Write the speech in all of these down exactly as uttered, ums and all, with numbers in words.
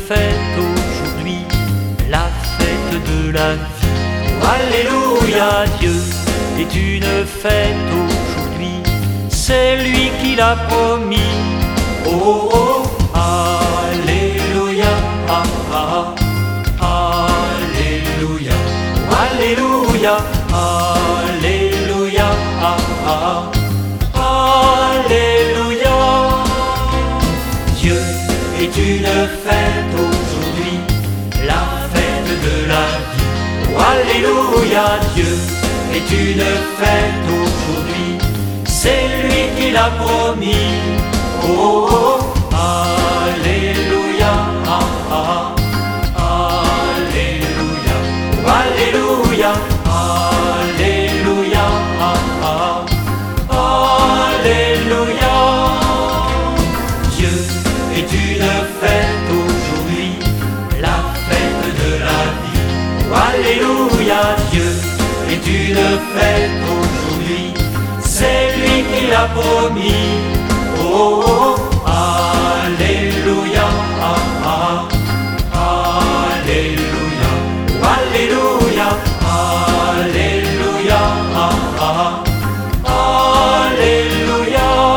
fête aujourd'hui, la fête de la vie. Oh, alléluia, Dieu est une fête aujourd'hui, c'est lui qui l'a promis. Oh, oh, alléluia, ah, ah, ah, alléluia, oh, alléluia, alléluia, ah, ah, alléluia. Dieu est une fête aujourd'hui, la fête de la vie. Oh, alléluia, Dieu est une fête aujourd'hui, c'est lui qui l'a promis. Oh, oh, alléluia, ah, ah, alléluia, oh, alléluia, alléluia, ah, ah, alléluia. Dieu est une fête aujourd'hui, la fête de la vie. Oh, alléluia, Dieu est une fête aujourd'hui, c'est lui qui l'a promis. Oh, oh, alléluia, ah, ah, alléluia, oh, alléluia, alléluia, ah, ah, alléluia.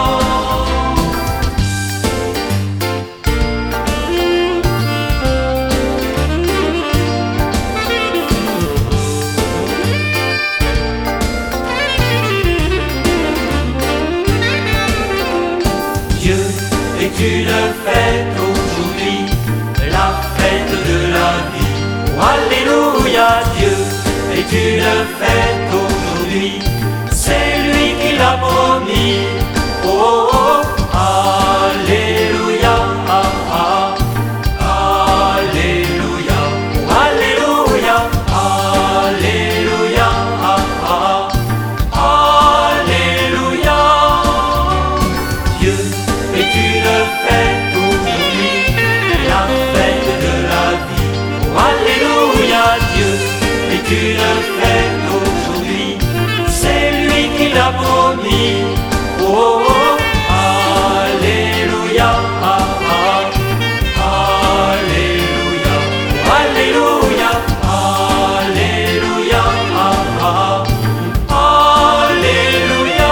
Dieu est une fête aujourd'hui, la fête de la vie. Oh, alléluia, Dieu est une fête aujourd'hui, c'est lui qui l'a promis. Oh, oh, alléluia, ah, ah, alléluia, oh, alléluia, alléluia, ah, ah, alléluia. Dieu est une fête aujourd'hui, la fête de la vie. Oh, alléluia, Dieu est une fête aujourd'hui, c'est lui qui l'a promis. Oh, oh, alléluia, ah, ah, alléluia, oh, alléluia, alléluia, ah, ah, alléluia.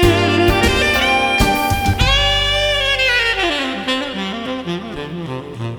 Mm-hmm.